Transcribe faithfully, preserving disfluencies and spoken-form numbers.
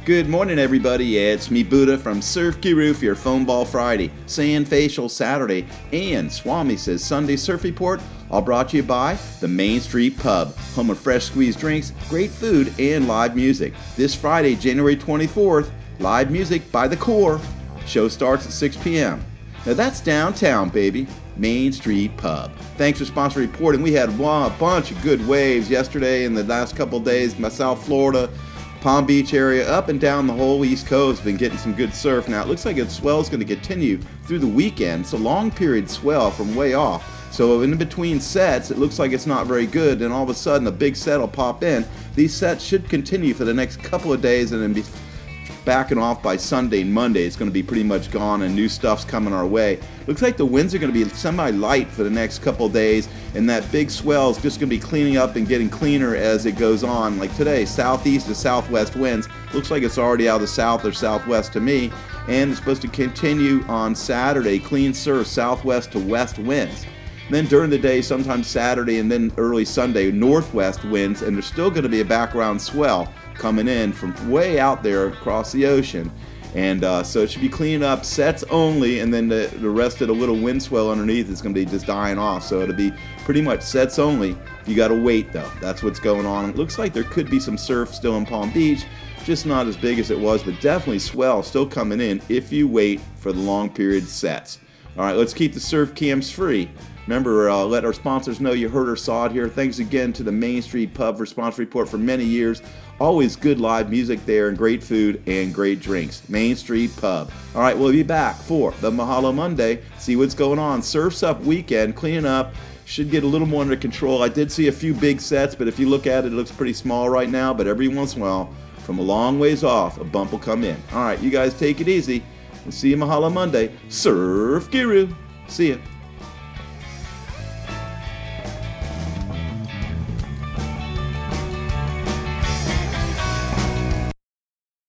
Good morning, everybody. It's me, Buddha, from Surf Guru for your Foam Ball Friday, Sand Facial Saturday, and Swami Says Sunday Surf Report, all brought to you by the Main Street Pub, home of fresh squeezed drinks, great food, and live music. This Friday, January twenty-fourth, live music by The Core. Show starts at six p.m. Now that's downtown, baby. Main Street Pub. Thanks for sponsor reporting. We had wow, a bunch of good waves yesterday and the last couple of days. My South Florida, Palm Beach area, up and down the whole East Coast, been getting some good surf. Now it looks like the swell is going to continue through the weekend. It's a long period swell from way off. So in between sets, it looks like it's not very good, and all of a sudden a big set will pop in. These sets should continue for the next couple of days and then be backing off by Sunday and Monday. It's going to be pretty much gone and new stuff's coming our way. Looks like the winds are going to be semi-light for the next couple of days, and that big swell is just going to be cleaning up and getting cleaner as it goes on. Like today, southeast to southwest winds. Looks like it's already out of the south or southwest to me, and it's supposed to continue on Saturday. Clean surf, southwest to west winds. Then during the day, sometimes Saturday and then early Sunday, northwest winds, and there's still going to be a background swell coming in from way out there across the ocean. And uh, so it should be cleaning up sets only, and then the, the rest of the little wind swell underneath is going to be just dying off. So it'll be pretty much sets only. You got to wait, though. That's what's going on. It looks like there could be some surf still in Palm Beach, just not as big as it was, but definitely swell still coming in if you wait for the long period sets. All right, let's keep the surf cams free. Remember, uh, let our sponsors know you heard or saw it here. Thanks again to the Main Street Pub for sponsor report for many years. Always good live music there and great food and great drinks. Main Street Pub. All right, we'll be back for the Mahalo Monday. See what's going on. Surf's Up weekend, cleaning up. Should get a little more under control. I did see a few big sets, but if you look at it, it looks pretty small right now. But every once in a while, from a long ways off, a bump will come in. All right, you guys take it easy. We'll see you Mahalo Monday. Surf Guru. See ya.